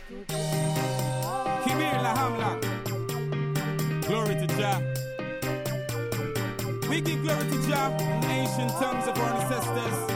Kibir La Hamlock. Glory to Jah. We give glory to Jah in the ancient tongues of our ancestors.